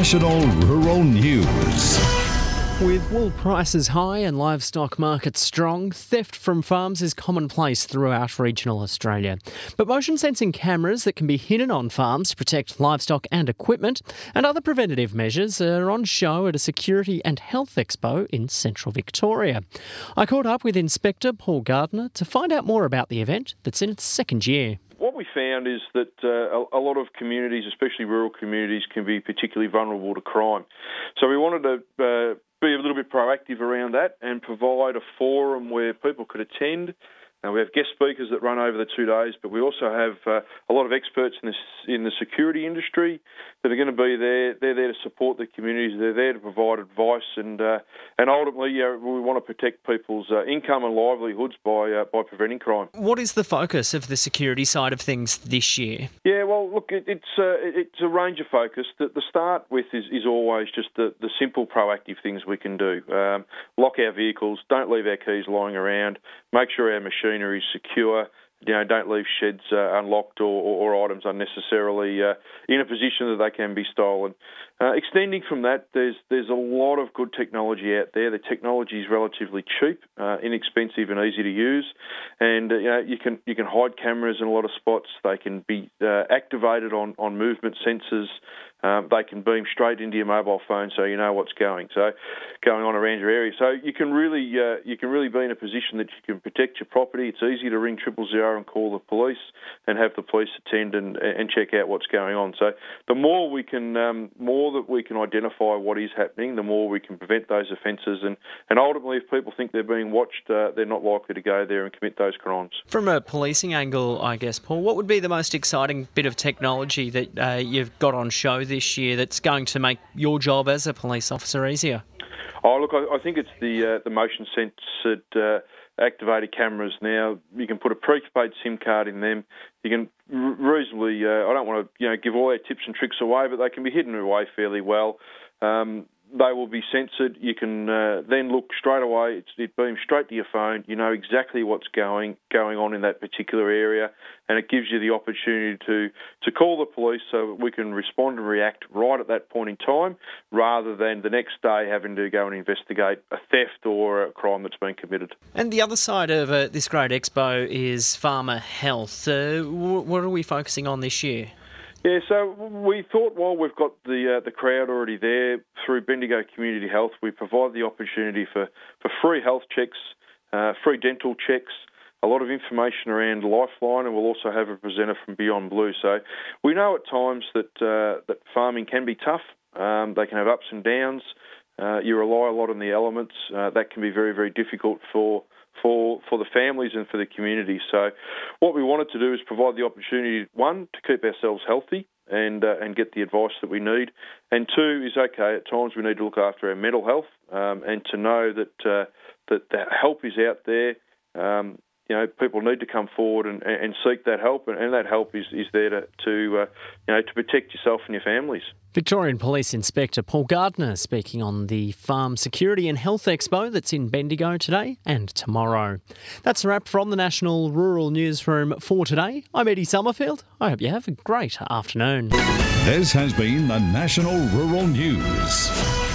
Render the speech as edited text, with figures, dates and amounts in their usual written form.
National Rural News. With wool prices high and livestock markets strong, theft from farms is commonplace throughout regional Australia. But motion sensing cameras that can be hidden on farms to protect livestock and equipment and other preventative measures are on show at a Security and Health Expo in central Victoria. I caught up with Inspector Paul Gardner to find out more about the event that's in its second year. What we found is that a lot of communities, especially rural communities, can be particularly vulnerable to crime. So we wanted to be a little bit proactive around that and provide a forum where people could attend. We have guest speakers that run over the 2 days, but we also have a lot of experts in the security industry that are going to be there. They're there to support the communities. They're there to provide advice, and ultimately, we want to protect people's income and livelihoods by preventing crime. What is the focus of the security side of things this year? Yeah, well, look, it's a range of focus. The start with is always just the simple proactive things we can do. Lock our vehicles, don't leave our keys lying around, make sure our machinery is secure. Don't leave sheds unlocked or items unnecessarily in a position that they can be stolen. Extending from that, there's a lot of good technology out there. The technology is relatively cheap, inexpensive, and easy to use. And you can hide cameras in a lot of spots. They can be activated on movement sensors. They can beam straight into your mobile phone, so you know what's going on around your area. So you can really be in a position that you can protect your property. It's easy to ring 000 and call the police and have the police attend and check out what's going on. So the more that we can identify what is happening, the more we can prevent those offences. And ultimately, if people think they're being watched, they're not likely to go there and commit those crimes. From a policing angle, I guess, Paul, what would be the most exciting bit of technology that you've got on show this year that's going to make your job as a police officer easier? Oh, look, I think it's the motion censored activated cameras now. You can put a prepaid SIM card in them. You can reasonably, I don't want to give all our tips and tricks away, but they can be hidden away fairly well. They will be censored. You can then look straight away. It beams straight to your phone. You know exactly what's going on in that particular area, and it gives you the opportunity to call the police so that we can respond and react right at that point in time, rather than the next day having to go and investigate a theft or a crime that's been committed. And the other side of this great expo is farmer health. What are we focusing on this year? Yeah, so we thought while we've got the crowd already there, through Bendigo Community Health, we provide the opportunity for free health checks, free dental checks, a lot of information around Lifeline, and we'll also have a presenter from Beyond Blue. So we know at times that farming can be tough. They can have ups and downs. You rely a lot on the elements. That can be very, very difficult for the families and for the community. So what we wanted to do is provide the opportunity, one, to keep ourselves healthy and get the advice that we need, and two is, okay, at times we need to look after our mental health and to know that help is out there. People need to come forward and seek that help, and that help is there to protect yourself and your families. Victorian Police Inspector Paul Gardner speaking on the Farm Security and Health Expo that's in Bendigo today and tomorrow. That's a wrap from the National Rural Newsroom for today. I'm Eddie Summerfield. I hope you have a great afternoon. This has been the National Rural News.